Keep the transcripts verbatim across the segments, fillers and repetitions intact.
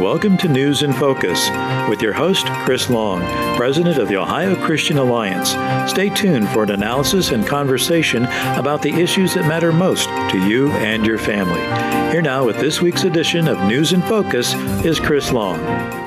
welcome to News in Focus with your host, Chris Long, President of the Ohio Christian Alliance. Stay tuned for an analysis and conversation about the issues that matter most to you and your family. Here now with this week's edition of News in Focus is Chris Long.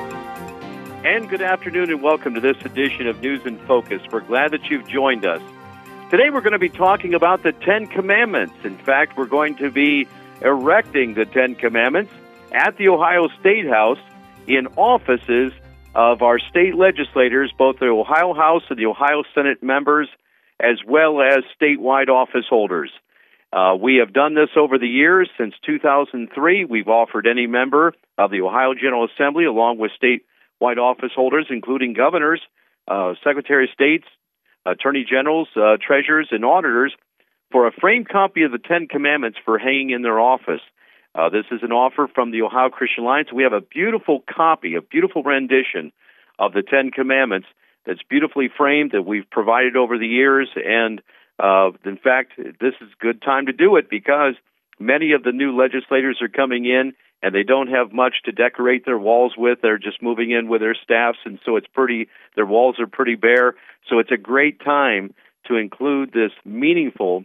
And good afternoon and welcome to this edition of News in Focus. We're glad that you've joined us. Today we're going to be talking about the Ten Commandments. In fact, we're going to be erecting the Ten Commandments at the Ohio State House in offices of our state legislators, both the Ohio House and the Ohio Senate members, as well as statewide office holders. Uh, we have done this over the years. Since two thousand three, we've offered any member of the Ohio General Assembly, along with statewide office holders, including governors, uh, secretary of states, attorney generals, uh, treasurers, and auditors, for a framed copy of the Ten Commandments for hanging in their office. Uh, this is an offer from the Ohio Christian Alliance. We have a beautiful copy, a beautiful rendition of the Ten Commandments that's beautifully framed that we've provided over the years. And, uh, in fact, this is a good time to do it because many of the new legislators are coming in and they don't have much to decorate their walls with. They're just moving in with their staffs, and so it's pretty, their walls are pretty bare. So it's a great time to include this meaningful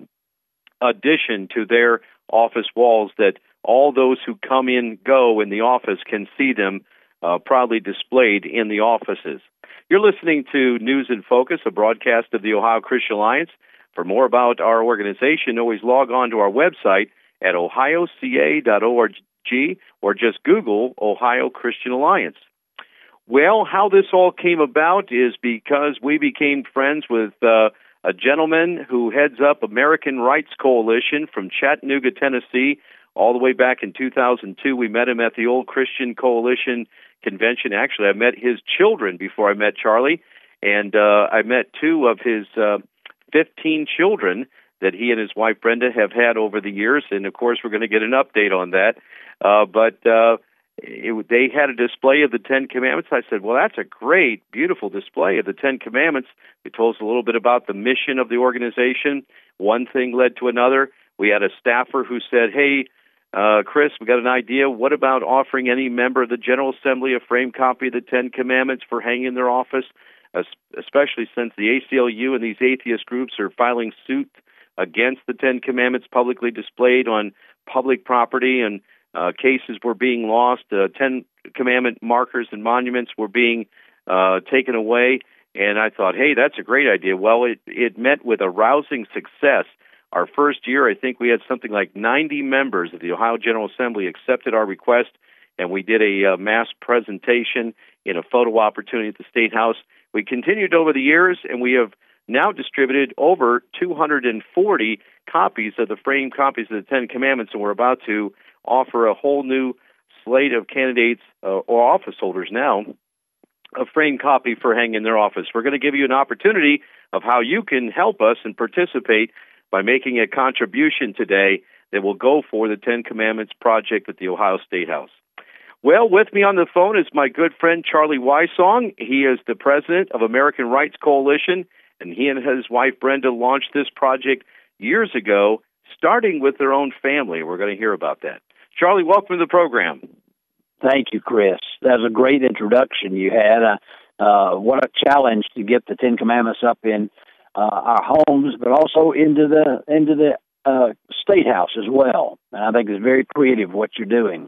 addition to their office walls that all those who come in, go in the office can see them uh, proudly displayed in the offices. You're listening to News in Focus, a broadcast of the Ohio Christian Alliance. For more about our organization, always log on to our website at ohio c a dot org or just Google Ohio Christian Alliance. Well, how this all came about is because we became friends with uh, a gentleman who heads up American Rights Coalition from Chattanooga, Tennessee. All the way back in two thousand two, we met him at the Old Christian Coalition convention. Actually, I met his children before I met Charlie, and uh, I met two of his uh, fifteen children that he and his wife Brenda have had over the years, and of course we're going to get an update on that. Uh, but uh, it, they had a display of the Ten Commandments. I said, well, that's a great, beautiful display of the Ten Commandments. They told us a little bit about the mission of the organization. One thing led to another. We had a staffer who said, hey, Uh, Chris, we got an idea. What about offering any member of the General Assembly a framed copy of the Ten Commandments for hanging in their office, especially since the A C L U and these atheist groups are filing suit against the Ten Commandments publicly displayed on public property, and uh, cases were being lost. Uh, Ten Commandment markers and monuments were being uh, taken away. And I thought, hey, that's a great idea. Well, it, it met with a rousing success. Our first year, I think we had something like ninety members of the Ohio General Assembly accepted our request, and we did a uh, mass presentation in a photo opportunity at the State House. We continued over the years, and we have now distributed over two hundred forty copies of the framed copies of the Ten Commandments, and we're about to offer a whole new slate of candidates uh, or office holders now a framed copy for hanging in their office. We're going to give you an opportunity of how you can help us and participate by making a contribution today that will go for the Ten Commandments project at the Ohio State House. Well, with me on the phone is my good friend Charlie Wysong. He is the president of American Rights Coalition, and he and his wife Brenda launched this project years ago, starting with their own family. We're going to hear about that. Charlie, welcome to the program. Thank you, Chris. That was a great introduction you had. Uh, uh, what a challenge to get the Ten Commandments up in Uh, our homes, but also into the into the uh, State House as well. And I think it's very creative what you're doing.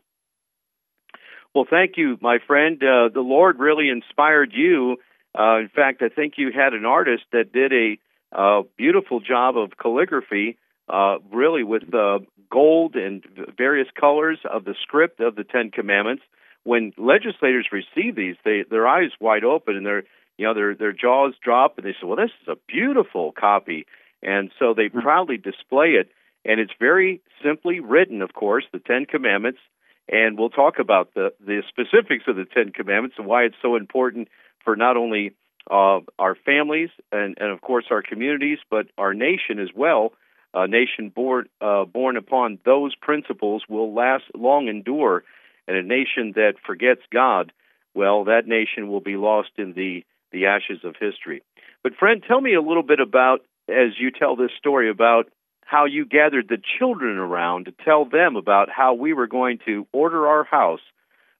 Well, thank you, my friend. Uh, the Lord really inspired you. Uh, in fact, I think you had an artist that did a uh, beautiful job of calligraphy, uh, really with uh, gold and various colors of the script of the Ten Commandments. When legislators receive these, they their eyes wide open and they're You know, their their jaws drop, and they say, well, this is a beautiful copy. And so they proudly display it. And it's very simply written, of course, the Ten Commandments. And we'll talk about the, the specifics of the Ten Commandments and why it's so important for not only uh, our families and, and, of course, our communities, but our nation as well. A nation born, uh, born upon those principles will last long endure. And a nation that forgets God, well, that nation will be lost in the the ashes of history. But friend, tell me a little bit about, as you tell this story, about how you gathered the children around to tell them about how we were going to order our house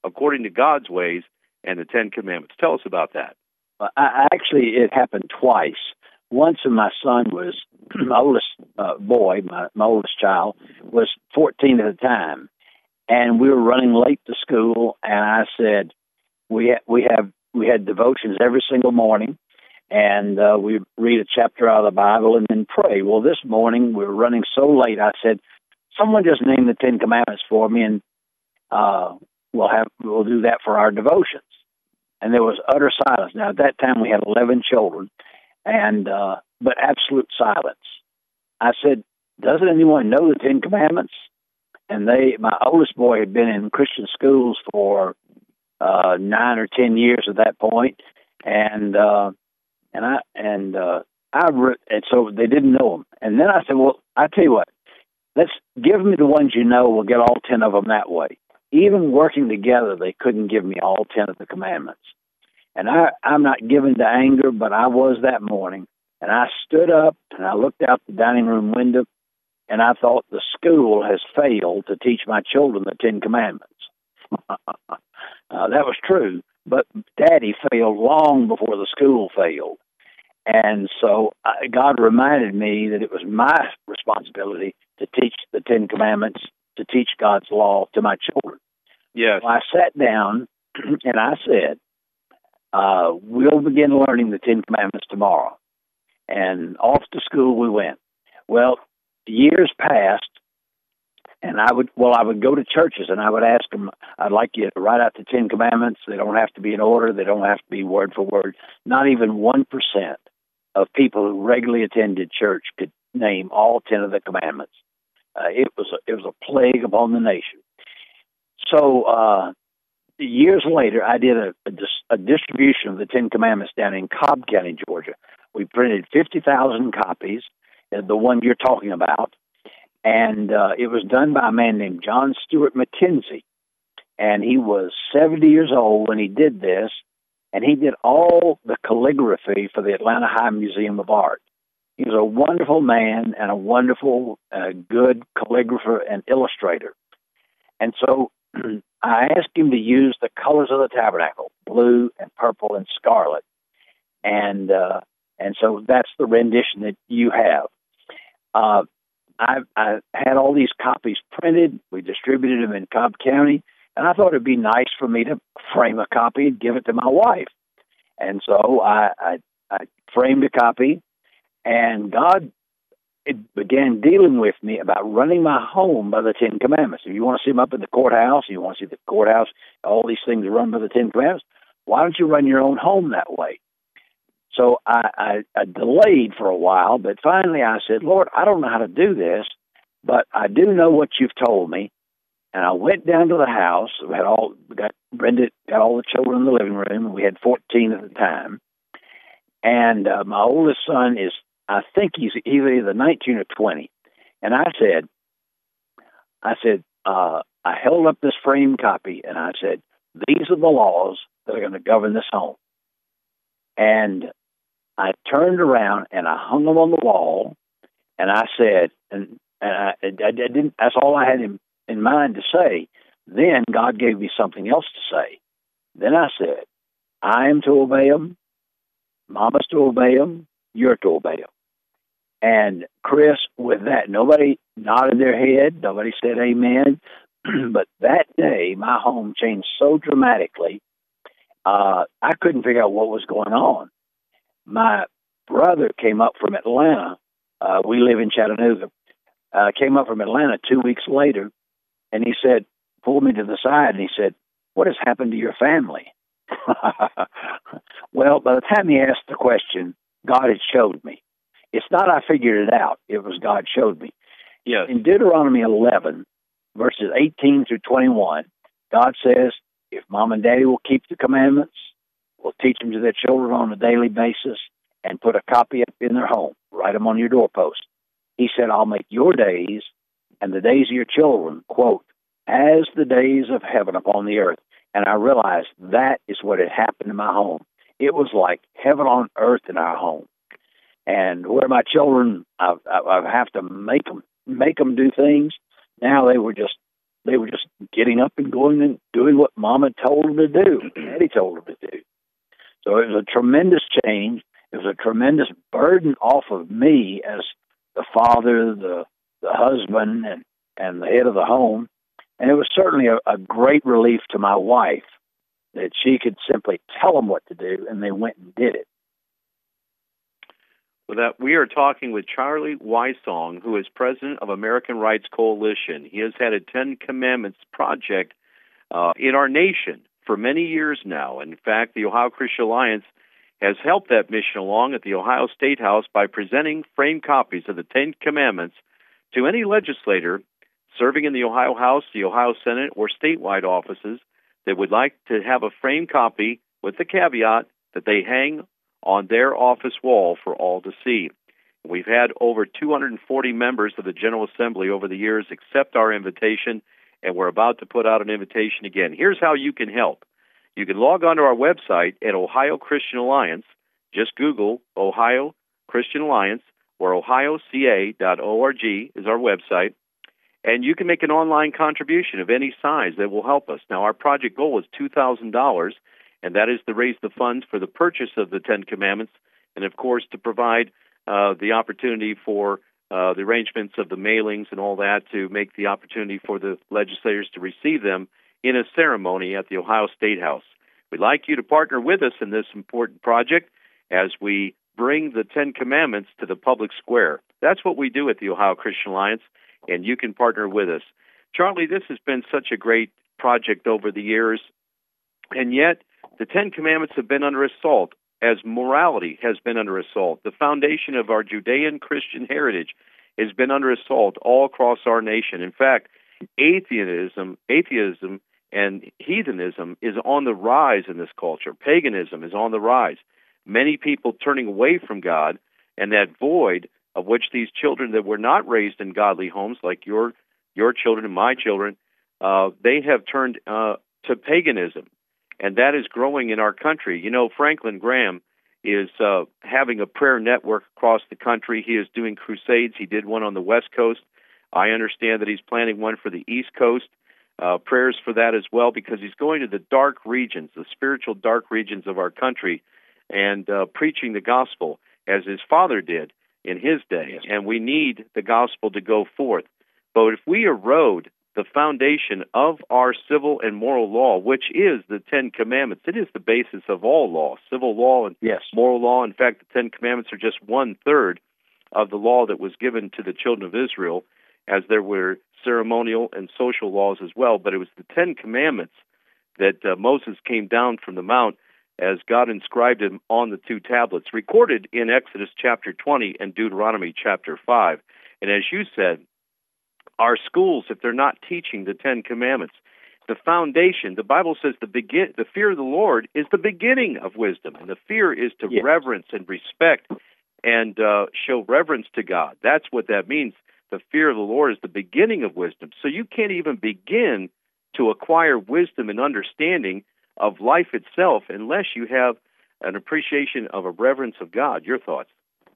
according to God's ways and the Ten Commandments. Tell us about that. I, I actually, it happened twice. Once when my son was, my oldest uh, boy, my, my oldest child, was fourteen at the time. And we were running late to school, and I said, we, ha- we have we had devotions every single morning, and uh, we read a chapter out of the Bible and then pray. Well, this morning we were running so late, I said, someone just name the Ten Commandments for me, and uh, we'll have we'll do that for our devotions. And there was utter silence. Now, at that time, we had eleven children, and uh, but absolute silence. I said, doesn't anyone know the Ten Commandments? And they, my oldest boy had been in Christian schools for uh, nine or ten years at that point, and uh, and I and uh, I re- and so they didn't know them. And then I said, well, I tell you what, let's give me the ones you know. We'll get all ten of them that way. Even working together, they couldn't give me all ten of the commandments. And I, I'm not given to anger, but I was that morning. And I stood up and I looked out the dining room window, and I thought the school has failed to teach my children the Ten Commandments. uh, that was true, but Daddy failed long before the school failed. And so uh, God reminded me that it was my responsibility to teach the Ten Commandments, to teach God's law to my children. Yes. So I sat down and I said, uh, we'll begin learning the Ten Commandments tomorrow. And off to school we went. Well, years passed, and I would, well, I would go to churches and I would ask them, I'd like you to write out the Ten Commandments. They don't have to be in order. They don't have to be word for word. Not even one percent of people who regularly attended church could name all ten of the commandments. Uh, it was a, it was a plague upon the nation. So uh, years later, I did a, a, dis- a distribution of the Ten Commandments down in Cobb County, Georgia. We printed fifty thousand copies, uh, the one you're talking about, and uh, it was done by a man named John Stewart McKenzie. And he was seventy years old when he did this, and he did all the calligraphy for the Atlanta High Museum of Art. He was a wonderful man and a wonderful, uh, good calligrapher and illustrator. And so I asked him to use the colors of the tabernacle, blue and purple and scarlet. And uh, and so that's the rendition that you have. Uh, I, I had all these copies printed. We distributed them in Cobb County. And I thought it'd be nice for me to frame a copy and give it to my wife. And so I, I, I framed a copy. And God it began dealing with me about running my home by the Ten Commandments. If you want to see them up in the courthouse, you want to see the courthouse, all these things are run by the Ten Commandments, why don't you run your own home that way? So I, I, I delayed for a while, but finally I said, Lord, I don't know how to do this, but I do know what you've told me. And I went down to the house. We had all we got Brenda got all the children in the living room. We had fourteen at the time, and uh, my oldest son is, I think he's either nineteen or twenty. And I said, I said, uh, I held up this framed copy, and I said, these are the laws that are going to govern this home. And I turned around and I hung them on the wall, and I said, and, and I, I didn't. That's all I had in, in mind to say. Then God gave me something else to say. Then I said, I am to obey them, Mama's to obey them, you're to obey them. And Chris, with that, nobody nodded their head, nobody said amen. But that day, my home changed so dramatically, uh, I couldn't figure out what was going on. My brother came up from Atlanta. Uh, we live in Chattanooga. Uh, came up from Atlanta two weeks later, and he said, pulled me to the side, and he said, what has happened to your family? Well, by the time he asked the question, God had showed me. It's not I figured it out. It was God showed me. Yes. In Deuteronomy eleven, verses eighteen through twenty-one, God says, if mom and daddy will keep the commandments, will teach them to their children on a daily basis, and put a copy up in their home, write them on your doorpost. He said, I'll make your days and the days of your children, quote, as the days of heaven upon the earth. And I realized that is what had happened in my home. It was like heaven on earth in our home. And where my children, I, I, I have to make them, make them do things. Now they were just they were just getting up and going and doing what Mama told them to do, Daddy told them to do. So it was a tremendous change. It was a tremendous burden off of me as the father, the the husband, and, and the head of the home. And it was certainly a, a great relief to my wife that she could simply tell them what to do, and they went and did it. Well, that we are talking with Charlie Wysong, who is president of American Rights Coalition. He has had a Ten Commandments project uh, in our nation for many years now. In fact, the Ohio Christian Alliance has helped that mission along at the Ohio State House by presenting framed copies of the Ten Commandments to any legislator serving in the Ohio House, the Ohio Senate, or statewide offices that would like to have a framed copy with the caveat that they hang on their office wall for all to see. We've had over two hundred forty members of the General Assembly over the years accept our invitation, and we're about to put out an invitation again. Here's how you can help. You can log on to our website at Ohio Christian Alliance. Just Google Ohio Christian Alliance, or ohio c a dot org is our website, and you can make an online contribution of any size that will help us. Now, our project goal is two thousand dollars, and that is to raise the funds for the purchase of the Ten Commandments, and, of course, to provide uh, the opportunity for uh, the arrangements of the mailings and all that to make the opportunity for the legislators to receive them in a ceremony at the Ohio State House. We'd like you to partner with us in this important project as we bring the Ten Commandments to the public square. That's what we do at the Ohio Christian Alliance, and you can partner with us. Charlie, this has been such a great project over the years, and yet the Ten Commandments have been under assault as morality has been under assault. The foundation of our Judean Christian heritage has been under assault all across our nation. In fact, atheism, atheism and heathenism is on the rise in this culture. Paganism is on the rise. Many people turning away from God, and that void of which these children that were not raised in godly homes, like your your children and my children, uh, they have turned uh, to paganism, and that is growing in our country. You know, Franklin Graham is uh, having a prayer network across the country. He is doing crusades. He did one on the West Coast. I understand that he's planning one for the East Coast. Uh, prayers for that as well, because he's going to the dark regions, the spiritual dark regions of our country, and uh, preaching the gospel as his father did in his day. Yes. And we need the gospel to go forth. But if we erode the foundation of our civil and moral law, which is the Ten Commandments, it is the basis of all law, civil law and yes. moral law. In fact, the Ten Commandments are just one-third of the law that was given to the children of Israel, as there were ceremonial and social laws as well. But it was the Ten Commandments that uh, Moses came down from the mount as God inscribed them on the two tablets, recorded in Exodus chapter twenty and Deuteronomy chapter five. And as you said, our schools, if they're not teaching the Ten Commandments, the foundation, the Bible says the begin, the fear of the Lord is the beginning of wisdom, and the fear is to yes. reverence and respect and uh, show reverence to God. That's what that means. The fear of the Lord is the beginning of wisdom. So you can't even begin to acquire wisdom and understanding of life itself unless you have an appreciation of a reverence of God. Your thoughts?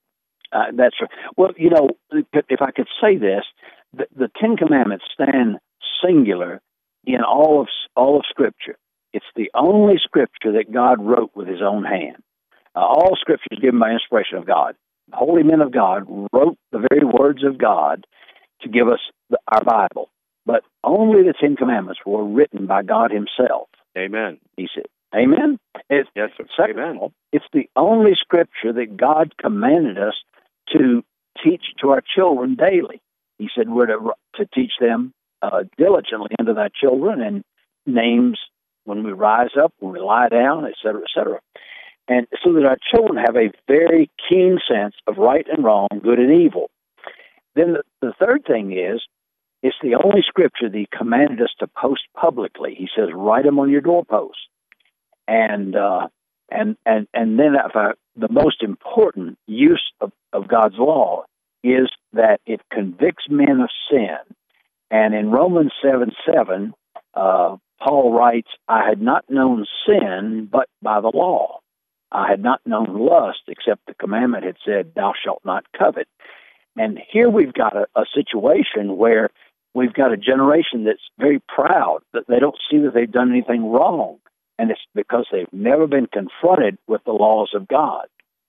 Uh, that's right. Well, you know, if I could say this, the, the Ten Commandments stand singular in all of all of Scripture. It's the only Scripture that God wrote with His own hand. Uh, all Scripture is given by inspiration of God. Holy men of God wrote the very words of God to give us the, our Bible, but only the Ten Commandments were written by God Himself. Amen. He said, Amen? It's, yes, sir. Second Amen. of all, it's the only Scripture that God commanded us to teach to our children daily. He said we're to, to teach them uh, diligently unto thy children, and names when we rise up, when we lie down, et cetera, et cetera. And so that our children have a very keen sense of right and wrong, good and evil. Then the, the third thing is, it's the only Scripture that He commanded us to post publicly. He says, write them on your doorposts. And uh, and and and then if I, the most important use of, of God's law is that it convicts men of sin. And in Romans seven seven, uh, Paul writes, I had not known sin but by the law. I had not known lust except the commandment had said, thou shalt not covet. And here we've got a, a situation where we've got a generation that's very proud that they don't see that they've done anything wrong. And it's because they've never been confronted with the laws of God.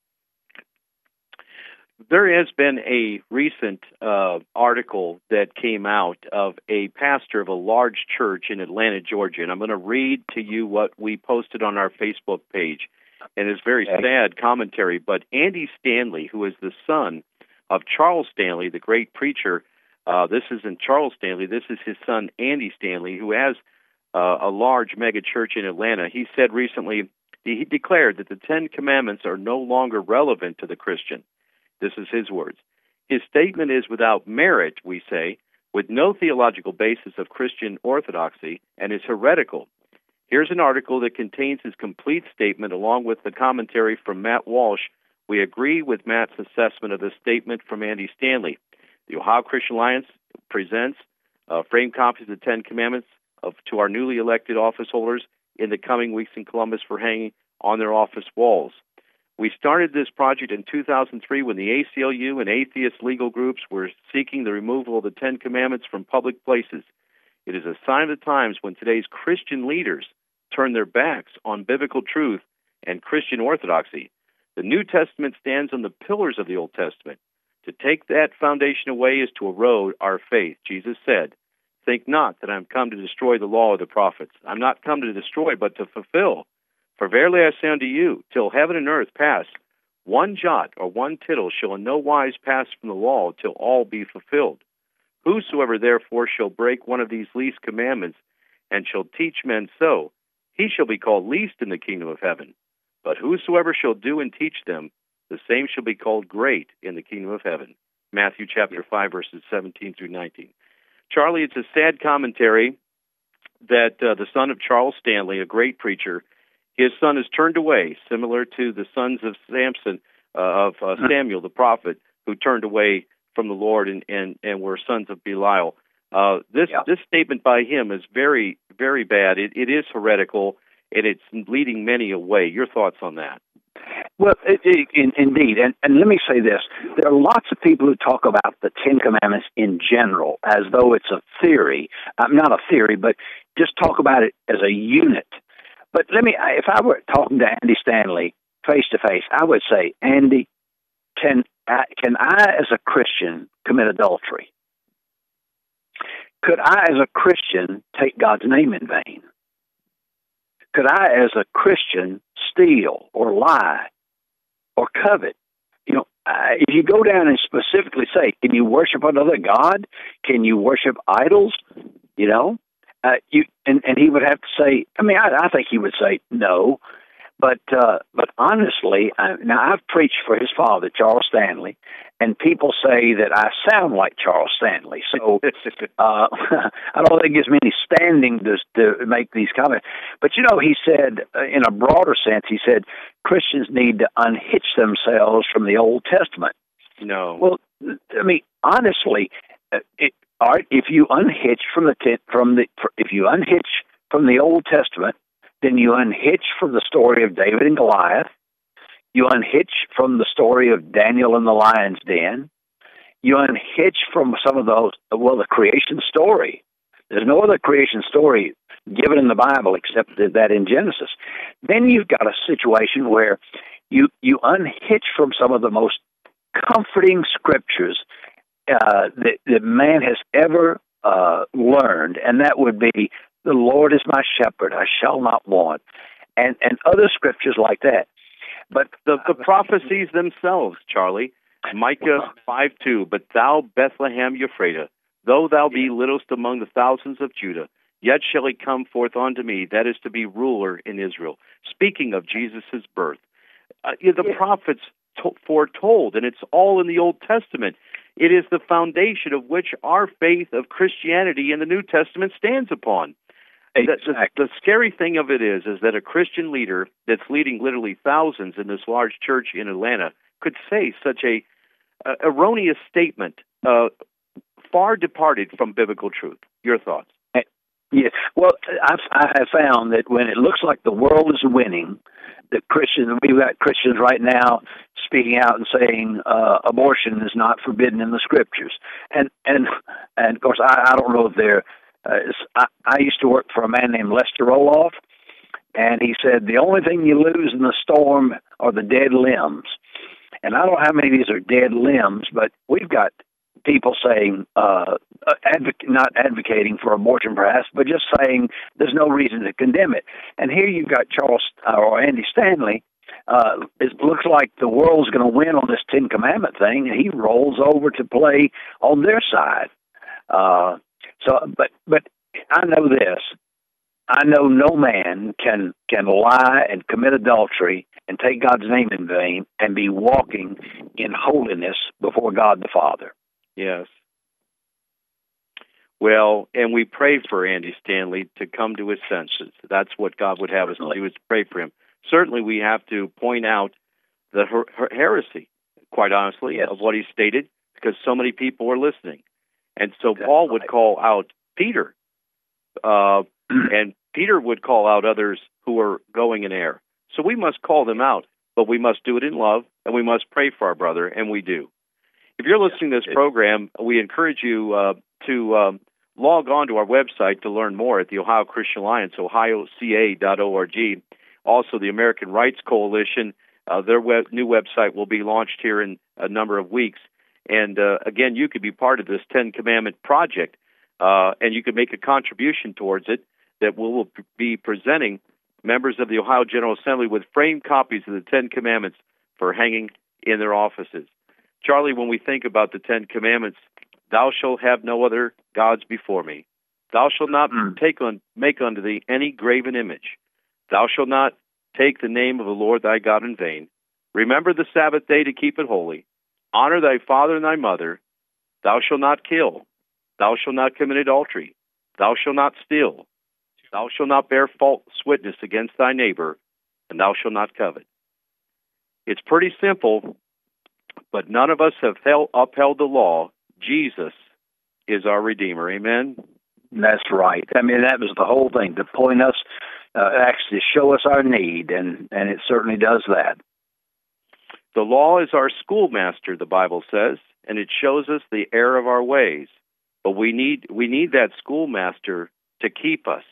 There has been a recent uh, article that came out of a pastor of a large church in Atlanta, Georgia, and I'm going to read to you what we posted on our Facebook page. And it's very okay. sad commentary, but Andy Stanley, who is the son of Charles Stanley, the great preacher, uh, this isn't Charles Stanley, this is his son Andy Stanley, who has uh, a large mega church in Atlanta. He said recently, he declared that the Ten Commandments are no longer relevant to the Christian. This is his words. His statement is without merit, we say, with no theological basis of Christian orthodoxy, and is heretical. Here's an article that contains his complete statement along with the commentary from Matt Walsh. We agree with Matt's assessment of the statement from Andy Stanley. The Ohio Christian Alliance presents uh, framed copies of the Ten Commandments of, to our newly elected office holders in the coming weeks in Columbus for hanging on their office walls. We started this project in two thousand three when the A C L U and atheist legal groups were seeking the removal of the Ten Commandments from public places. It is a sign of the times when today's Christian leaders turn their backs on biblical truth and Christian orthodoxy. The New Testament stands on the pillars of the Old Testament. To take that foundation away is to erode our faith. Jesus said, "Think not that I am come to destroy the law of the prophets. I'm not come to destroy, but to fulfill. For verily I say unto you, till heaven and earth pass, one jot or one tittle shall in no wise pass from the law till all be fulfilled. Whosoever therefore shall break one of these least commandments, and shall teach men so, he shall be called least in the kingdom of heaven. But whosoever shall do and teach them, the same shall be called great in the kingdom of heaven." Matthew chapter five, verses seventeen through nineteen. Charlie, it's a sad commentary that uh, the son of Charles Stanley, a great preacher, his son is turned away, similar to the sons of Samson, uh, of uh, Samuel, the prophet, who turned away from the Lord and, and, and were sons of Belial. Uh, this yeah. this statement by him is very, very bad. It, it is heretical, and it's leading many away. Your thoughts on that? Well, it, it, in, indeed, and, and let me say this. There are lots of people who talk about the Ten Commandments in general as though it's a theory. Um, not a theory, but just talk about it as a unit. But let me, if I were talking to Andy Stanley face to face, I would say, Andy, can I, can I as a Christian commit adultery? Could I as a Christian take God's name in vain? Could I as a Christian steal or lie or covet? You know, uh, if you go down and specifically say, can you worship another God? Can you worship idols? You know? Uh, you and, and he would have to say. I mean, I, I think he would say no, but uh, but honestly, I, now I've preached for his father, Charles Stanley, and people say that I sound like Charles Stanley. So uh, I don't think it gives me any standing to to make these comments. But you know, he said uh, in a broader sense, he said Christians need to unhitch themselves from the Old Testament. No, well, I mean, honestly, uh, it. Art, if you unhitch from the from the if you unhitch from the Old Testament, then you unhitch from the story of David and Goliath. You unhitch from the story of Daniel in the lion's den. You unhitch from some of those. Well, the creation story. There's no other creation story given in the Bible except that in Genesis. Then you've got a situation where you you unhitch from some of the most comforting scriptures Uh, that, that man has ever uh, learned, and that would be, the Lord is my shepherd, I shall not want, and and other scriptures like that. But the, the prophecies themselves, Charlie, Micah five two, but thou, Bethlehem Ephratah, though thou be littlest among the thousands of Judah, yet shall he come forth unto me, that is to be ruler in Israel. Speaking of Jesus' birth. Uh, the yeah. prophets to- foretold, and it's all in the Old Testament. It is the foundation of which our faith of Christianity in the New Testament stands upon. Exactly. The, the, the scary thing of it is, is that a Christian leader that's leading literally thousands in this large church in Atlanta could say such a uh, erroneous statement, uh, far departed from biblical truth. Your thoughts? Yeah, well, I've, I have found that when it looks like the world is winning, the Christians, we've got Christians right now speaking out and saying uh, abortion is not forbidden in the scriptures, and and and of course I, I don't know if they're. Uh, I, I used to work for a man named Lester Roloff, and he said the only thing you lose in the storm are the dead limbs, and I don't know how many of these are dead limbs, but we've got people saying, uh, advoc- not advocating for abortion perhaps, but just saying there's no reason to condemn it. And here you've got Charles uh, or Andy Stanley. Uh, it looks like the world's going to win on this Ten Commandment thing, and he rolls over to play on their side. Uh, so, but but I know this. I know no man can can lie and commit adultery and take God's name in vain and be walking in holiness before God the Father. Yes. Well, and we pray for Andy Stanley to come to his senses. That's what God would have us do, is pray for him. Certainly we have to point out the her- her heresy, quite honestly, yes. of what he stated, because so many people are listening. And so That's Paul would right. call out Peter, uh, and Peter would call out others who are going in error. So we must call them out, but we must do it in love, and we must pray for our brother, and we do. If you're listening to this program, we encourage you uh, to um, log on to our website to learn more at the Ohio Christian Alliance, ohio c a dot org. Also, the American Rights Coalition, uh, their web, new website will be launched here in a number of weeks. And uh, again, you could be part of this Ten Commandment project, uh, and you could make a contribution towards it that we will be presenting members of the Ohio General Assembly with framed copies of the Ten Commandments for hanging in their offices. Charlie, when we think about the Ten Commandments, thou shalt have no other gods before me. Thou shalt not mm. take on, make unto thee any graven image. Thou shalt not take the name of the Lord thy God in vain. Remember the Sabbath day to keep it holy. Honor thy father and thy mother. Thou shalt not kill. Thou shalt not commit adultery. Thou shalt not steal. Thou shalt not bear false witness against thy neighbor, and thou shalt not covet. It's pretty simple, but none of us have held, upheld the law. Jesus is our Redeemer. Amen? That's right. I mean, that was the whole thing, to point us, uh, actually show us our need, and, and it certainly does that. The law is our schoolmaster, the Bible says, and it shows us the error of our ways. But we need we need that schoolmaster to keep us.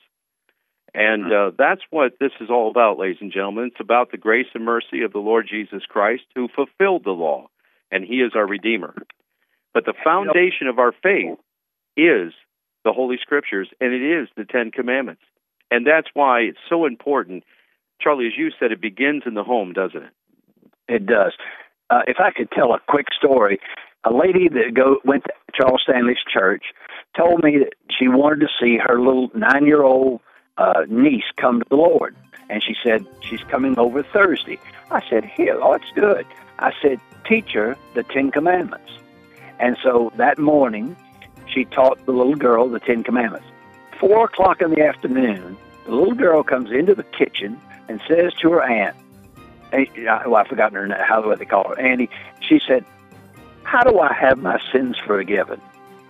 And uh, that's what this is all about, ladies and gentlemen. It's about the grace and mercy of the Lord Jesus Christ, who fulfilled the law, and he is our Redeemer. But the foundation of our faith is the Holy Scriptures, and it is the Ten Commandments. And that's why it's so important. Charlie, as you said, it begins in the home, doesn't it? It does. Uh, if I could tell a quick story, a lady that go, went to Charles Stanley's church told me that she wanted to see her little nine-year-old uh, niece come to the Lord. And she said, she's coming over Thursday. I said, here, oh, it's good. I said, teach her the Ten Commandments. And so that morning, she taught the little girl the Ten Commandments. Four o'clock in the afternoon, the little girl comes into the kitchen and says to her aunt, well, I've forgotten her name, how do they call her, Annie. She said, how do I have my sins forgiven?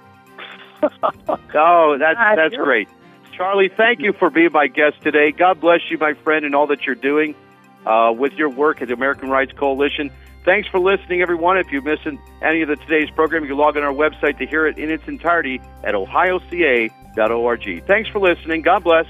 Oh, that's that's great. Charlie, thank you for being my guest today. God bless you, my friend, and all that you're doing uh, with your work at the American Rights Coalition. Thanks for listening, everyone. If you're missing any of the today's program, you can log on our website to hear it in its entirety at ohio c a dot org. Thanks for listening. God bless.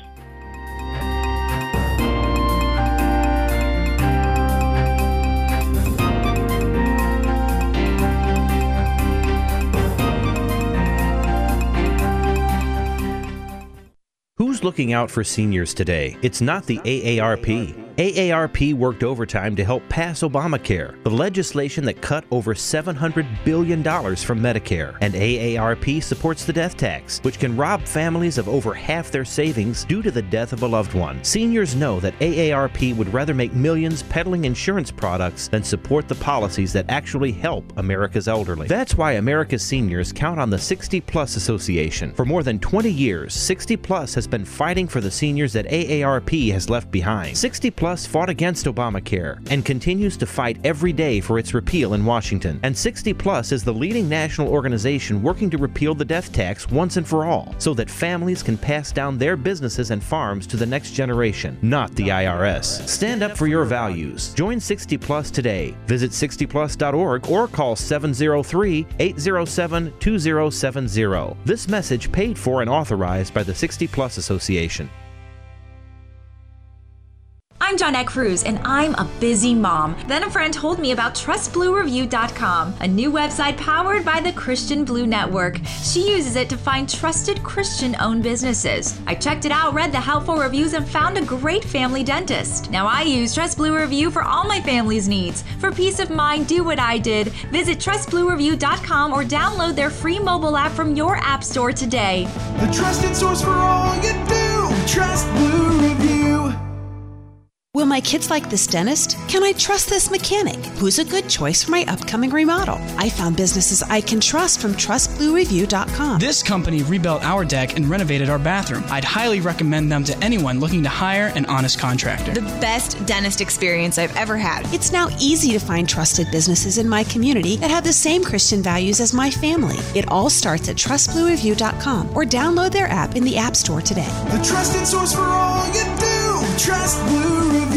Who's looking out for seniors today? It's not the A A R P. A A R P worked overtime to help pass Obamacare, the legislation that cut over seven hundred billion dollars from Medicare. And A A R P supports the death tax, which can rob families of over half their savings due to the death of a loved one. Seniors know that A A R P would rather make millions peddling insurance products than support the policies that actually help America's elderly. That's why America's seniors count on the sixty plus Association. For more than twenty years, sixty plus has been fighting for the seniors that A A R P has left behind. sixty plus Plus fought against Obamacare and continues to fight every day for its repeal in Washington. And sixty plus is the leading national organization working to repeal the death tax once and for all, so that families can pass down their businesses and farms to the next generation, not the I R S. Stand up for your values. Join sixty plus today. Visit sixty plus dot org or call seven oh three, eight oh seven, two oh seven oh. This message paid for and authorized by the sixty plus Association. I'm Johnette Cruz, and I'm a busy mom. Then a friend told me about Trust Blue Review dot com, a new website powered by the Christian Blue Network. She uses it to find trusted Christian-owned businesses. I checked it out, read the helpful reviews, and found a great family dentist. Now I use Trust Blue Review for all my family's needs. For peace of mind, do what I did. Visit Trust Blue Review dot com or download their free mobile app from your app store today. The trusted source for all you do. Trust Blue Review. Will my kids like this dentist? Can I trust this mechanic? Who's a good choice for my upcoming remodel? I found businesses I can trust from Trust Blue Review dot com. This company rebuilt our deck and renovated our bathroom. I'd highly recommend them to anyone looking to hire an honest contractor. The best dentist experience I've ever had. It's now easy to find trusted businesses in my community that have the same Christian values as my family. It all starts at Trust Blue Review dot com or download their app in the App Store today. The trusted source for all you do. Trust Blue Review.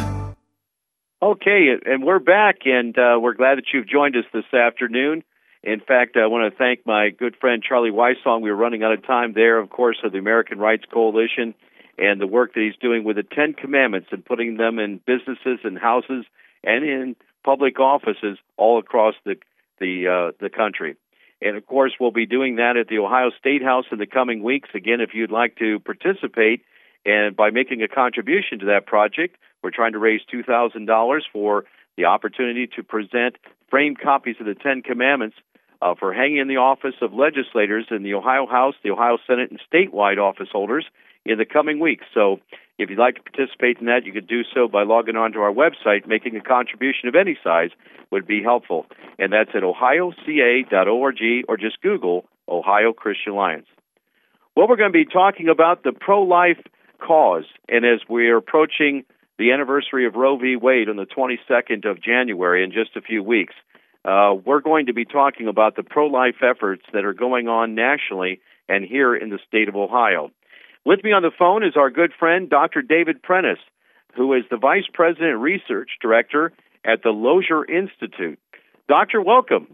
Okay, and we're back, and uh, we're glad that you've joined us this afternoon. In fact, I want to thank my good friend Charlie Weissong. We were running out of time there, of course, of the American Rights Coalition and the work that he's doing with the Ten Commandments and putting them in businesses and houses and in public offices all across the the uh, the country. And, of course, we'll be doing that at the Ohio State House in the coming weeks. Again, if you'd like to participate and by making a contribution to that project, we're trying to raise two thousand dollars for the opportunity to present framed copies of the Ten Commandments uh, for hanging in the office of legislators in the Ohio House, the Ohio Senate, and statewide office holders in the coming weeks. So if you'd like to participate in that, you could do so by logging on to our website. Making a contribution of any size would be helpful. And that's at ohio c a dot org or just Google Ohio Christian Alliance. Well, we're going to be talking about the pro-life cause. And as we're approaching the anniversary of Roe v. Wade on the twenty-second of January in just a few weeks, uh, we're going to be talking about the pro-life efforts that are going on nationally and here in the state of Ohio. With me on the phone is our good friend, Doctor David Prentice, who is the Vice President Research Director at the Lozier Institute. Doctor, welcome.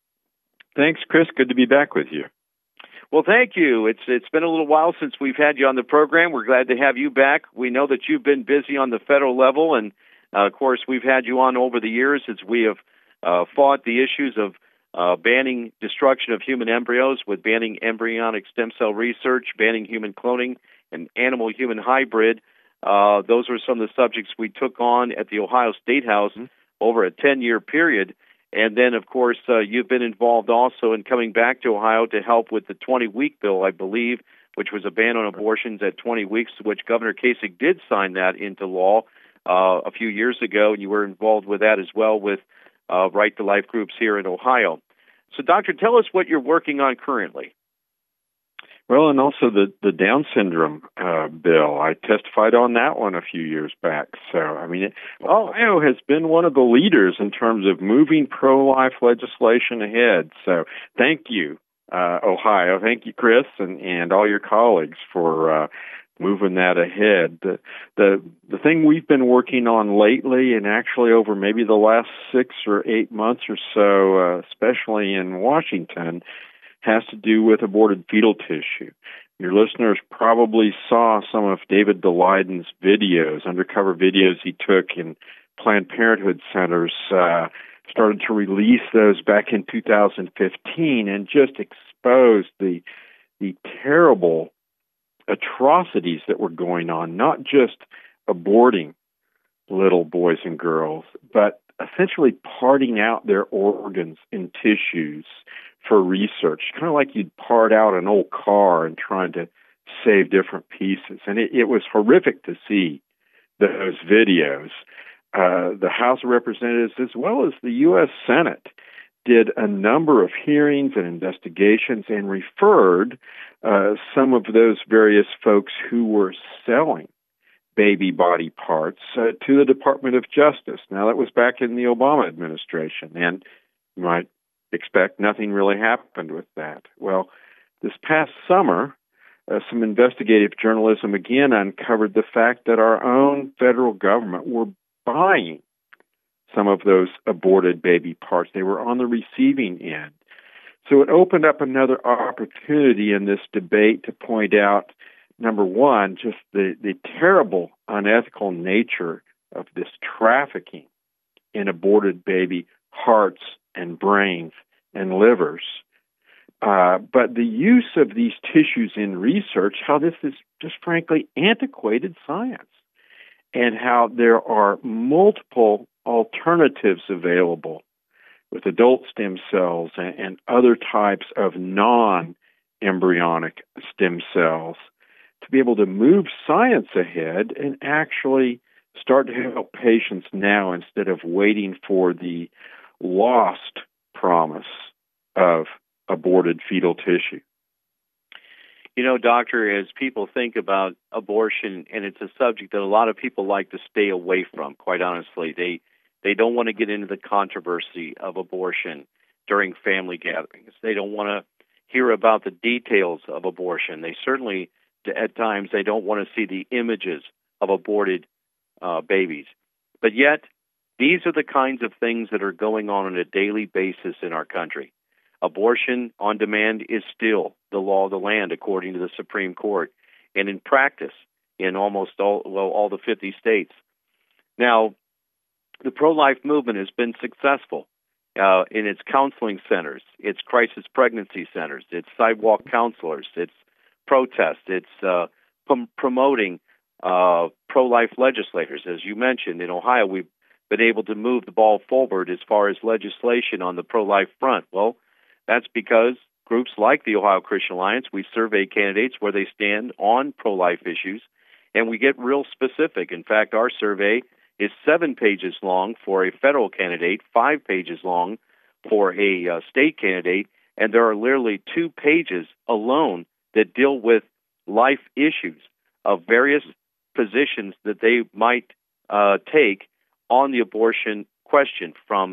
Thanks, Chris. Good to be back with you. Well, thank you. It's It's been a little while since we've had you on the program. We're glad to have you back. We know that you've been busy on the federal level, and, uh, of course, we've had you on over the years as we have uh, fought the issues of uh, banning destruction of human embryos, with banning embryonic stem cell research, banning human cloning, and animal-human hybrid. Uh, those were some of the subjects we took on at the Ohio State House mm-hmm. over a ten-year period. And then, of course, uh, you've been involved also in coming back to Ohio to help with the twenty-week bill, I believe, which was a ban on abortions at twenty weeks, which Governor Kasich did sign that into law uh, a few years ago, and you were involved with that as well with uh, Right to Life groups here in Ohio. So, Doctor, tell us what you're working on currently. Well, and also the, the Down syndrome uh, bill. I testified on that one a few years back. So, I mean, it, Ohio has been one of the leaders in terms of moving pro-life legislation ahead. So thank you, uh, Ohio. Thank you, Chris, and, and all your colleagues for uh, moving that ahead. The, the, the thing we've been working on lately, and actually over maybe the last six or eight months or so, uh, especially in Washington, has to do with aborted fetal tissue. Your listeners probably saw some of David Daleiden's videos, undercover videos he took in Planned Parenthood centers, uh, started to release those back in two thousand fifteen and just exposed the the terrible atrocities that were going on, not just aborting little boys and girls, but essentially parting out their organs and tissues for research, kind of like you'd part out an old car and trying to save different pieces. And it, it was horrific to see those videos. Uh, the House of Representatives, as well as the U S Senate, did a number of hearings and investigations and referred uh, some of those various folks who were selling baby body parts uh, to the Department of Justice. Now, that was back in the Obama administration, and you might expect nothing really happened with that. Well, this past summer, uh, some investigative journalism again uncovered the fact that our own federal government were buying some of those aborted baby parts. They were on the receiving end. So it opened up another opportunity in this debate to point out, number one, just the, the terrible, unethical nature of this trafficking in aborted baby hearts and brains and livers. Uh, but the use of these tissues in research, how this is just frankly antiquated science, and how there are multiple alternatives available with adult stem cells and, and other types of non-embryonic stem cells to be able to move science ahead and actually start to help patients now instead of waiting for the lost promise of aborted fetal tissue. You know, doctor, as people think about abortion, and it's a subject that a lot of people like to stay away from, quite honestly. They they don't want to get into the controversy of abortion during family gatherings. They don't want to hear about the details of abortion. They certainly, at times, they don't want to see the images of aborted uh, babies. But yet, these are the kinds of things that are going on on a daily basis in our country. Abortion on demand is still the law of the land, according to the Supreme Court, and in practice in almost all, well, all the fifty states. Now, the pro-life movement has been successful uh, in its counseling centers, its crisis pregnancy centers, its sidewalk counselors, its protests, its uh, prom- promoting uh, pro-life legislators. As you mentioned, in Ohio, we've been able to move the ball forward as far as legislation on the pro-life front. Well, that's because groups like the Ohio Christian Alliance, we survey candidates where they stand on pro-life issues, and we get real specific. In fact, our survey is seven pages long for a federal candidate, five pages long for a uh, state candidate, and there are literally two pages alone that deal with life issues of various positions that they might uh, take on the abortion question, from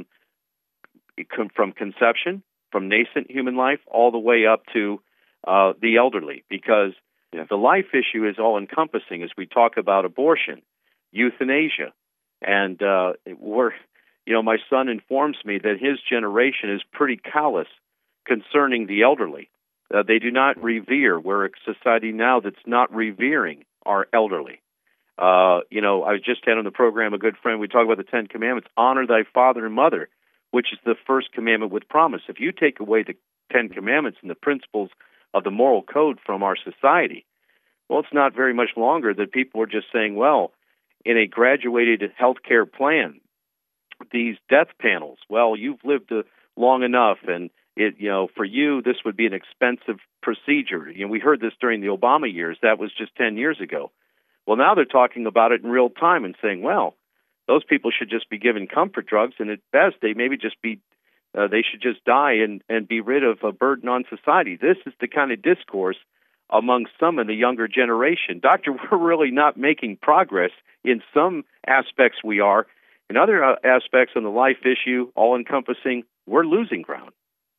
from conception, from nascent human life, all the way up to uh, the elderly, because yeah. the life issue is all-encompassing as we talk about abortion, euthanasia, and uh, we're, you know, my son informs me that his generation is pretty callous concerning the elderly. Uh, they do not revere. We're a society now that's not revering our elderly. Uh, you know, I just had on the program a good friend. We talk about the Ten Commandments. Honor thy father and mother, which is the first commandment with promise. If you take away the Ten Commandments and the principles of the moral code from our society, well, it's not very much longer that people are just saying, well, in a graduated healthcare plan, these death panels, well, you've lived uh, long enough, and it, you know, for you, this would be an expensive procedure. You know, we heard this during the Obama years. That was just ten years ago. Well, now they're talking about it in real time and saying, well, those people should just be given comfort drugs, and at best, they maybe just be, uh, they should just die and, and be rid of a burden on society. This is the kind of discourse among some in the younger generation. Doctor, we're really not making progress. In some aspects we are. In other uh, aspects on the life issue, all-encompassing, we're losing ground.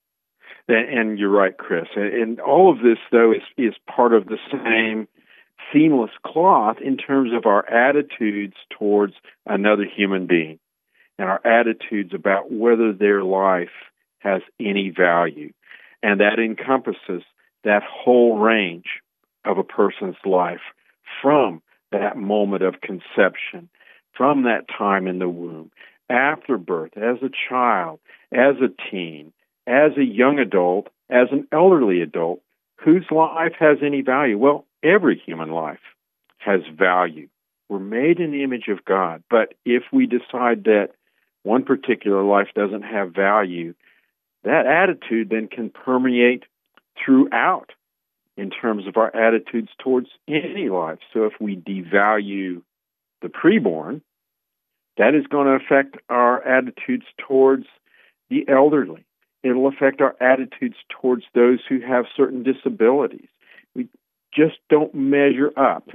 And you're right, Chris. And all of this, though, is, is part of the same seamless cloth in terms of our attitudes towards another human being and our attitudes about whether their life has any value. And that encompasses that whole range of a person's life, from that moment of conception, from that time in the womb, after birth, as a child, as a teen, as a young adult, as an elderly adult, whose life has any value? Well, every human life has value. We're made in the image of God, but if we decide that one particular life doesn't have value, that attitude then can permeate throughout in terms of our attitudes towards any life. So if we devalue the preborn, that is going to affect our attitudes towards the elderly. It'll affect our attitudes towards those who have certain disabilities. We just don't measure up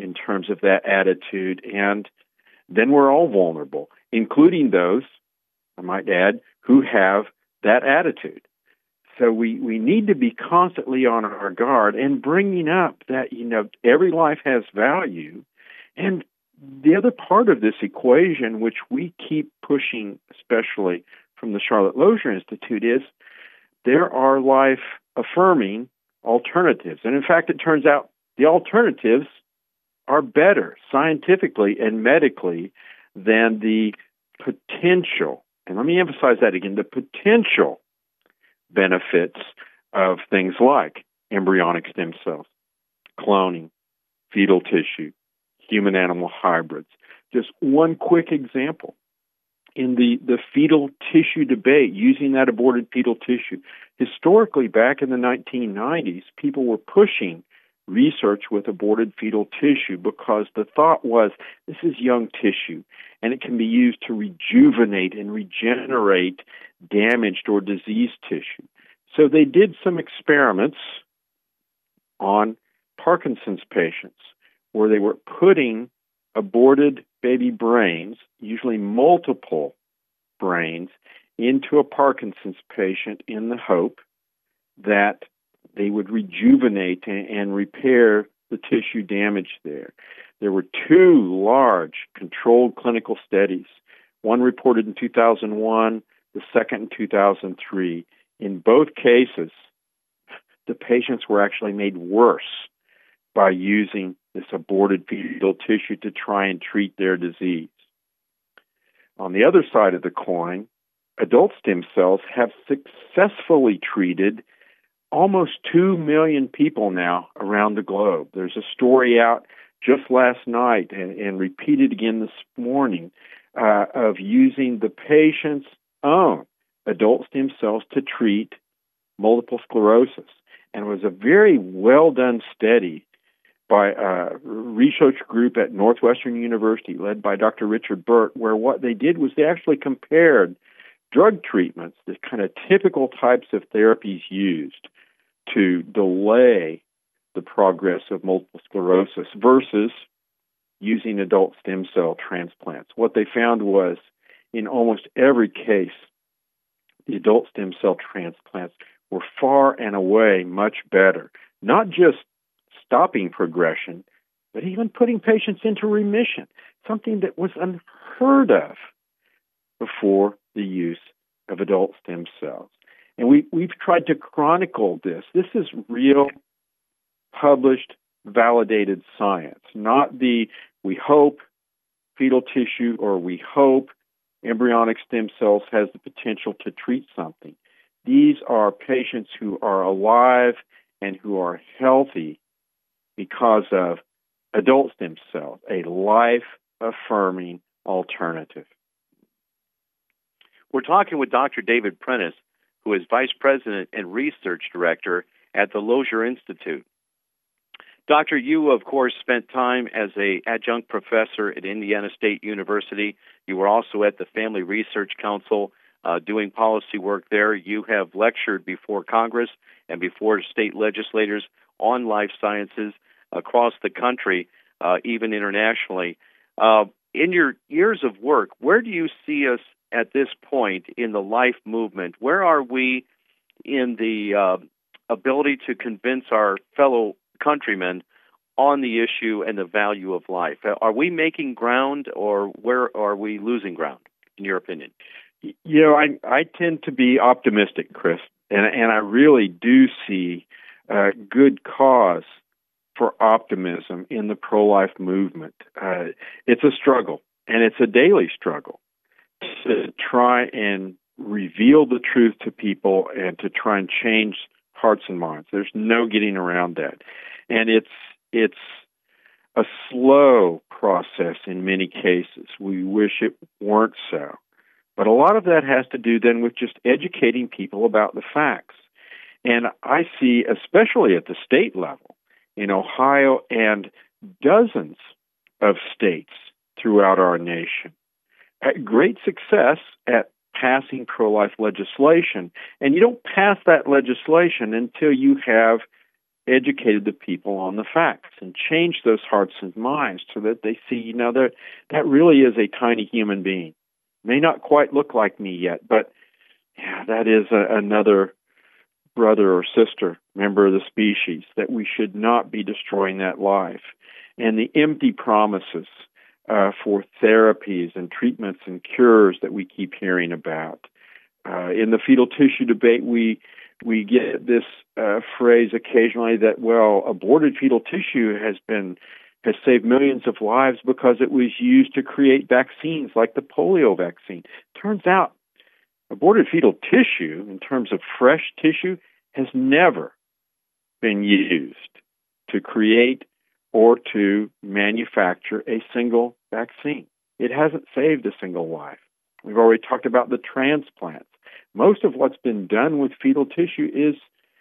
in terms of that attitude, and then we're all vulnerable, including those, I might add, who have that attitude. So we, we need to be constantly on our guard and bringing up that, you know, every life has value. And the other part of this equation, which we keep pushing, especially from the Charlotte Lozier Institute, is there are life-affirming alternatives. And in fact, it turns out the alternatives are better scientifically and medically than the potential, and let me emphasize that again, the potential benefits of things like embryonic stem cells, cloning, fetal tissue, human-animal hybrids. Just one quick example. In the, the fetal tissue debate, using that aborted fetal tissue, historically, back in the nineteen nineties, people were pushing research with aborted fetal tissue because the thought was this is young tissue, and it can be used to rejuvenate and regenerate damaged or diseased tissue. So they did some experiments on Parkinson's patients where they were putting aborted baby brains, usually multiple brains, into a Parkinson's patient in the hope that they would rejuvenate and repair the tissue damage there. There were two large controlled clinical studies, one reported in two thousand one, the second in two thousand three. In both cases, the patients were actually made worse by using this aborted fetal tissue to try and treat their disease. On the other side of the coin, adult stem cells have successfully treated almost two million people now around the globe. There's a story out just last night and, and repeated again this morning uh, of using the patient's own adult stem cells to treat multiple sclerosis. And it was a very well-done study by a research group at Northwestern University led by Doctor Richard Burt, where what they did was they actually compared drug treatments, the kind of typical types of therapies used to delay the progress of multiple sclerosis versus using adult stem cell transplants. What they found was, in almost every case, the adult stem cell transplants were far and away much better, not just stopping progression, but even putting patients into remission, something that was unheard of before the use of adult stem cells. And we, we've tried to chronicle this. This is real, published, validated science, not the we hope fetal tissue or we hope embryonic stem cells has the potential to treat something. These are patients who are alive and who are healthy because of adult stem cells, a life-affirming alternative. We're talking with Doctor David Prentice, who is Vice President and Research Director at the Lozier Institute. Doctor, you, of course, spent time as an adjunct professor at Indiana State University. You were also at the Family Research Council uh, doing policy work there. You have lectured before Congress and before state legislators on life sciences across the country, uh, even internationally. Uh, in your years of work, where do you see us at this point in the life movement? Where are we in the uh, ability to convince our fellow countrymen on the issue and the value of life? Are we making ground, or where are we losing ground, in your opinion? You know, I I tend to be optimistic, Chris, and and I really do see uh, good cause for optimism in the pro-life movement. Uh, it's a struggle, and it's a daily struggle to try and reveal the truth to people and to try and change hearts and minds. There's no getting around that. And it's it's a slow process in many cases. We wish it weren't so. But a lot of that has to do then with just educating people about the facts. And I see, especially at the state level, in Ohio and dozens of states throughout our nation, at great success at passing pro-life legislation. And you don't pass that legislation until you have educated the people on the facts and changed those hearts and minds so that they see, you know, that that really is a tiny human being. May not quite look like me yet, but yeah, that is a, another brother or sister, member of the species, that we should not be destroying that life. And the empty promises uh, for therapies and treatments and cures that we keep hearing about. Uh, in the fetal tissue debate, we we get this uh, phrase occasionally that, well, aborted fetal tissue has been has saved millions of lives because it was used to create vaccines like the polio vaccine. Turns out, aborted fetal tissue, in terms of fresh tissue, has never been used to create or to manufacture a single vaccine. It hasn't saved a single life. We've already talked about the transplants. Most of what's been done with fetal tissue is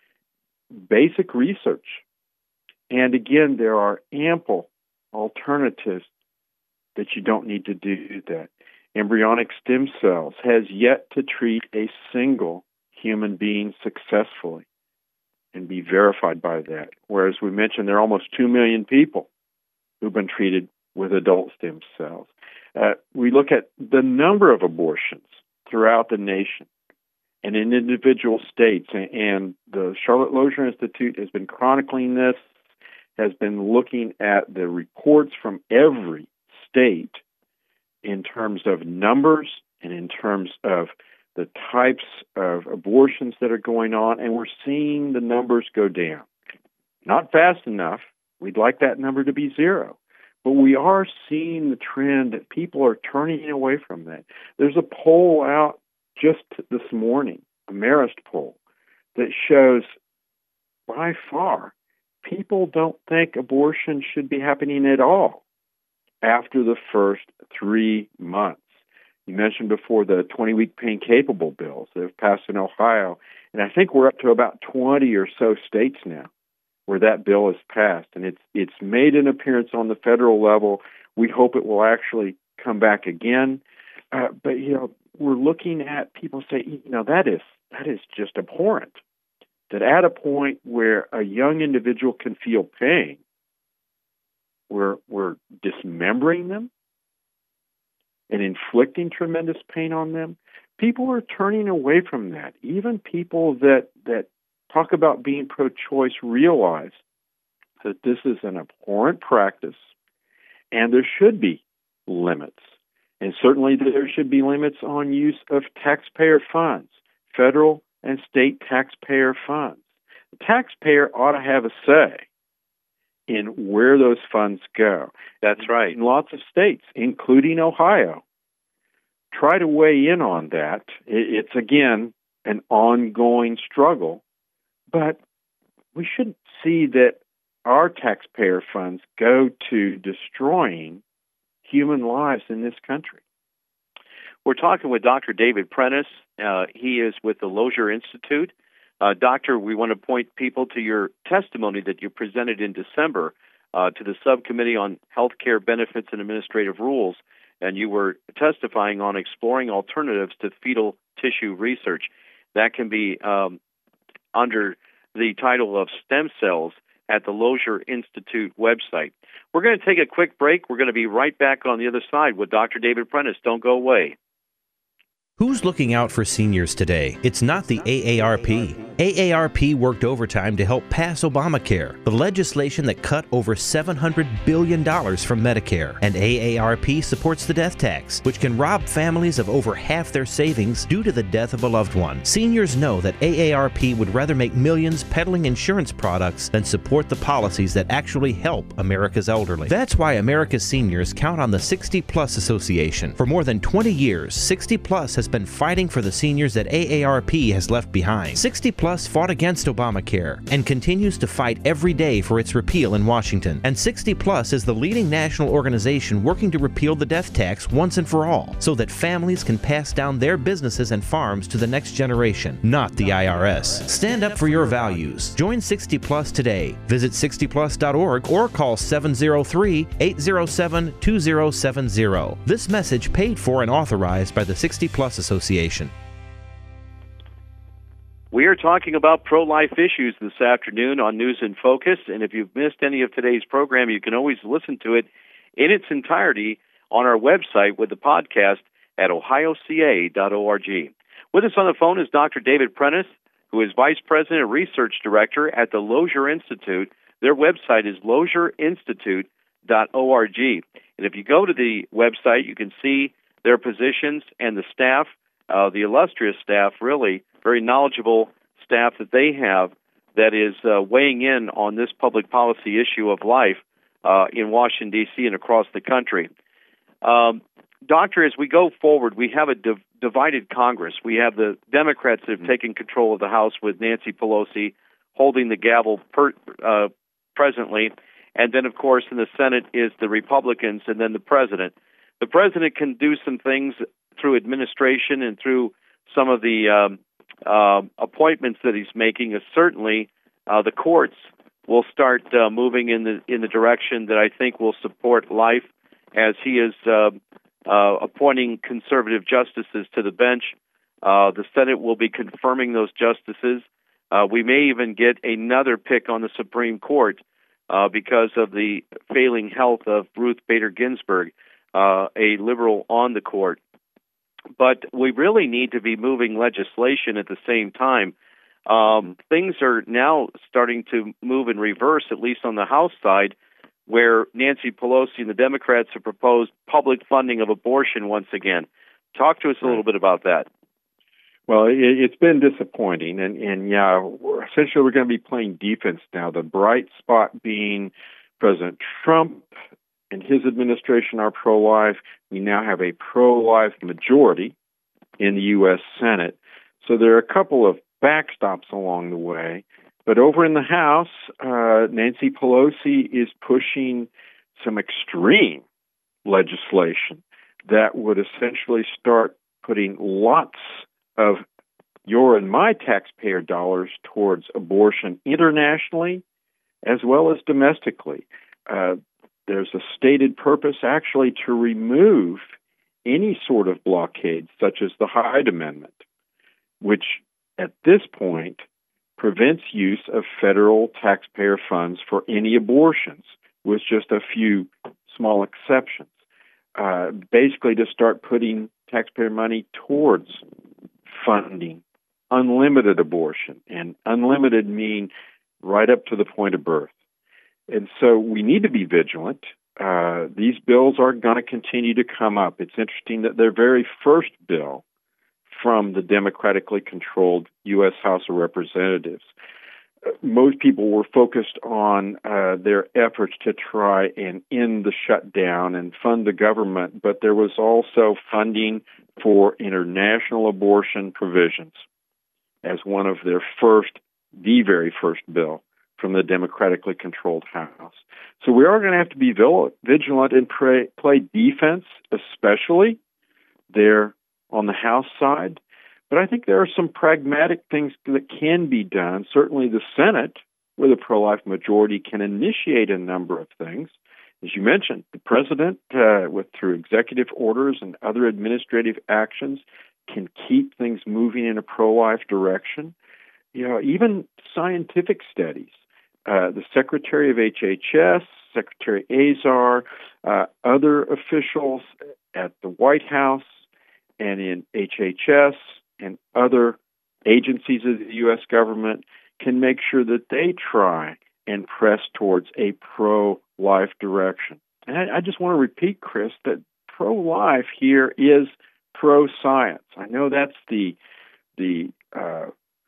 basic research. And again, there are ample alternatives that you don't need to do that. Embryonic stem cells has yet to treat a single human being successfully and be verified by that. Whereas we mentioned there are almost two million people who've been treated with adult stem cells. Uh, we look at the number of abortions throughout the nation and in individual states, and the Charlotte Lozier Institute has been chronicling this, has been looking at the reports from every state in terms of numbers and in terms of the types of abortions that are going on, and we're seeing the numbers go down. Not fast enough. We'd like that number to be zero. But we are seeing the trend that people are turning away from that. There's a poll out just this morning, a Marist poll, that shows by far people don't think abortion should be happening at all after the first three months. You mentioned before the twenty-week pain-capable bills that have passed in Ohio, and I think we're up to about twenty or so states now where that bill is passed, and it's it's made an appearance on the federal level. We hope it will actually come back again. Uh, but, you know, we're looking at people say, you know, that is that is just abhorrent, that at a point where a young individual can feel pain, we're, we're dismembering them and inflicting tremendous pain on them. People are turning away from that. Even people that, that talk about being pro-choice realize that this is an abhorrent practice and there should be limits. And certainly there should be limits on use of taxpayer funds, federal and state taxpayer funds. The taxpayer ought to have a say in where those funds go. That's right. In lots of states, including Ohio, try to weigh in on that. It's, again, an ongoing struggle, but we shouldn't see that our taxpayer funds go to destroying human lives in this country. We're talking with Doctor David Prentice. Uh, he is with the Lozier Institute. Uh, doctor, we want to point people to your testimony that you presented in December uh, to the Subcommittee on Healthcare Benefits and Administrative Rules, and you were testifying on exploring alternatives to fetal tissue research. That can be um, under the title of Stem Cells at the Lozier Institute website. We're going to take a quick break. We're going to be right back on the other side with Doctor David Prentice. Don't go away. Who's looking out for seniors today? It's not the A A R P. A A R P worked overtime to help pass Obamacare, the legislation that cut over seven hundred billion dollars from Medicare. And A A R P supports the death tax, which can rob families of over half their savings due to the death of a loved one. Seniors know that A A R P would rather make millions peddling insurance products than support the policies that actually help America's elderly. That's why America's seniors count on the sixty plus Association. For more than twenty years, sixty plus has been fighting for the seniors that A A R P has left behind. sixty plus fought against Obamacare and continues to fight every day for its repeal in Washington. And sixty plus is the leading national organization working to repeal the death tax once and for all, so that families can pass down their businesses and farms to the next generation, not the I R S. Stand up for your values. Join sixty plus today. Visit sixty plus dot org or call seven zero three, eight zero seven, two zero seven zero. This message paid for and authorized by the sixty plus Association. We are talking about pro-life issues this afternoon on News in Focus, and if you've missed any of today's program, you can always listen to it in its entirety on our website with the podcast at ohio c a dot org. With us on the phone is Doctor David Prentice, who is Vice President and Research Director at the Lozier Institute. Their website is lozier institute dot org. And if you go to the website, you can see their positions and the staff, uh, the illustrious staff, really, very knowledgeable staff that they have that is uh, weighing in on this public policy issue of life uh, in Washington, D C and across the country. Um, doctor, as we go forward, we have a div- divided Congress. We have the Democrats that have taken control of the House with Nancy Pelosi holding the gavel per, uh, presently. And then, of course, in the Senate is the Republicans and then the president. The president can do some things through administration and through some of the um, uh, appointments that he's making. Is certainly uh, the courts will start uh, moving in the in the direction that I think will support life, as he is uh, uh, appointing conservative justices to the bench. Uh, the Senate will be confirming those justices. Uh, we may even get another pick on the Supreme Court uh, because of the failing health of Ruth Bader Ginsburg, uh, a liberal on the court. But we really need to be moving legislation at the same time. Um, things are now starting to move in reverse, at least on the House side, where Nancy Pelosi and the Democrats have proposed public funding of abortion once again. Talk to us a little bit about that. Well, it, it's been disappointing, and, and yeah, we're, essentially we're going to be playing defense now. The bright spot being President Trump and his administration are pro-life. We now have a pro-life majority in the U S Senate. So there are a couple of backstops along the way. But over in the House, uh, Nancy Pelosi is pushing some extreme legislation that would essentially start putting lots of your and my taxpayer dollars towards abortion internationally as well as domestically. Uh, there's a stated purpose actually to remove any sort of blockade, such as the Hyde Amendment, which at this point prevents use of federal taxpayer funds for any abortions, with just a few small exceptions. Uh, basically, to start putting taxpayer money towards funding unlimited abortion, and unlimited mean right up to the point of birth. And so we need to be vigilant. Uh, these bills are going to continue to come up. It's interesting that their very first bill from the democratically controlled U S House of Representatives, uh, most people were focused on uh, their efforts to try and end the shutdown and fund the government, but there was also funding for international abortion provisions as one of their first, the very first bill from the democratically controlled House. So we are going to have to be vigilant and pray, play defense, especially there on the House side. But I think there are some pragmatic things that can be done. Certainly the Senate, with a pro-life majority, can initiate a number of things. As you mentioned, the president, uh, with through executive orders and other administrative actions, can keep things moving in a pro-life direction. You know, even scientific studies. Uh, the Secretary of H H S, Secretary Azar, uh, other officials at the White House and in H H S and other agencies of the U S government can make sure that they try and press towards a pro-life direction. And I, I just want to repeat, Chris, that pro-life here is pro-science. I know that's the the uh,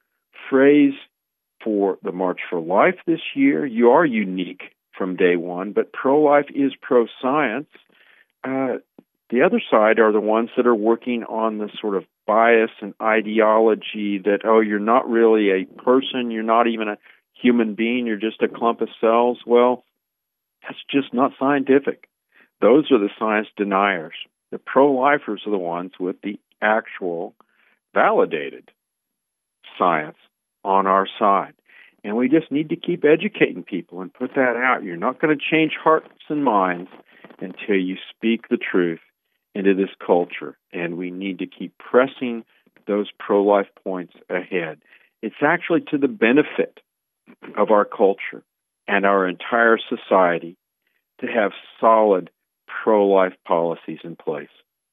phrase for the March for Life this year. You are unique from day one, but pro-life is pro-science. Uh, the other side are the ones that are working on the sort of bias and ideology that, oh, you're not really a person, you're not even a human being, you're just a clump of cells. Well, that's just not scientific. Those are the science deniers. The pro-lifers are the ones with the actual validated science on our side. And we just need to keep educating people and put that out. You're not going to change hearts and minds until you speak the truth into this culture. And we need to keep pressing those pro-life points ahead. It's actually to the benefit of our culture and our entire society to have solid pro-life policies in place.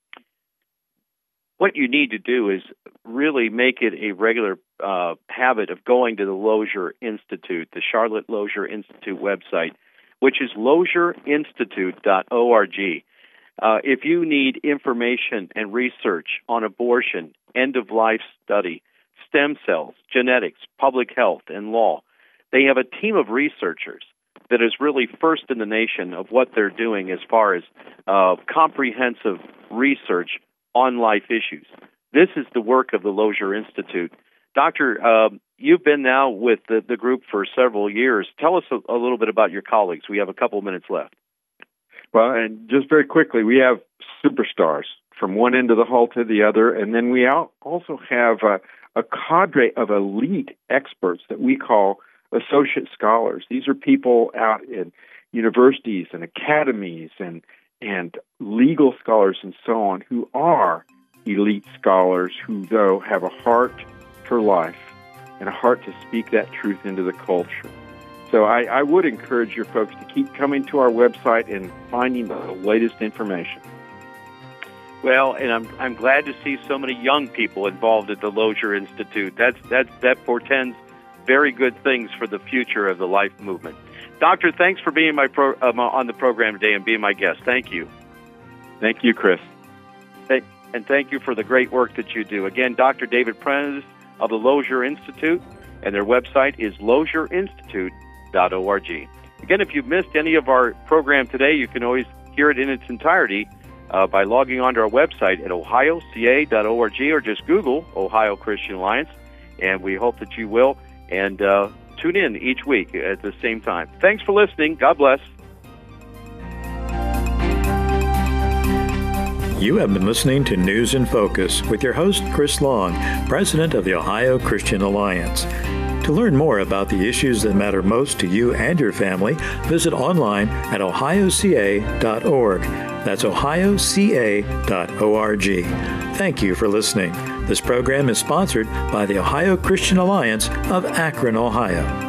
What you need to do is really make it a regular uh, habit of going to the Lozier Institute, the Charlotte Lozier Institute website, which is lozier institute dot org. Uh, if you need information and research on abortion, end-of-life study, stem cells, genetics, public health, and law, they have a team of researchers that is really first in the nation of what they're doing as far as uh, comprehensive research on life issues. This is the work of the Lozier Institute. Doctor, uh, you've been now with the, the group for several years. Tell us a, a little bit about your colleagues. We have a couple minutes left. Well, and just very quickly, we have superstars from one end of the hall to the other, and then we also have a, a cadre of elite experts that we call associate scholars. These are people out in universities and academies and and legal scholars and so on who are elite scholars who, though, have a heart for life and a heart to speak that truth into the culture. So I, I would encourage your folks to keep coming to our website and finding the latest information. Well, and I'm I'm glad to see so many young people involved at the Lozier Institute. That's that's that portends very good things for the future of the life movement. Doctor, thanks for being my pro, um, on the program today and being my guest. Thank you. Thank you, Chris. Thank, and thank you for the great work that you do. Again, Doctor David Prentice of the Lozier Institute, and their website is lozier institute dot org. Again, if you've missed any of our program today, you can always hear it in its entirety uh, by logging onto our website at ohio c a dot org or just Google Ohio Christian Alliance, and we hope that you will. And uh, tune in each week at the same time. Thanks for listening. God bless. You have been listening to News in Focus with your host, Chris Long, President of the Ohio Christian Alliance. To learn more about the issues that matter most to you and your family, visit online at ohio c a dot org. That's ohio c a dot org. Thank you for listening. This program is sponsored by the Ohio Christian Alliance of Akron, Ohio.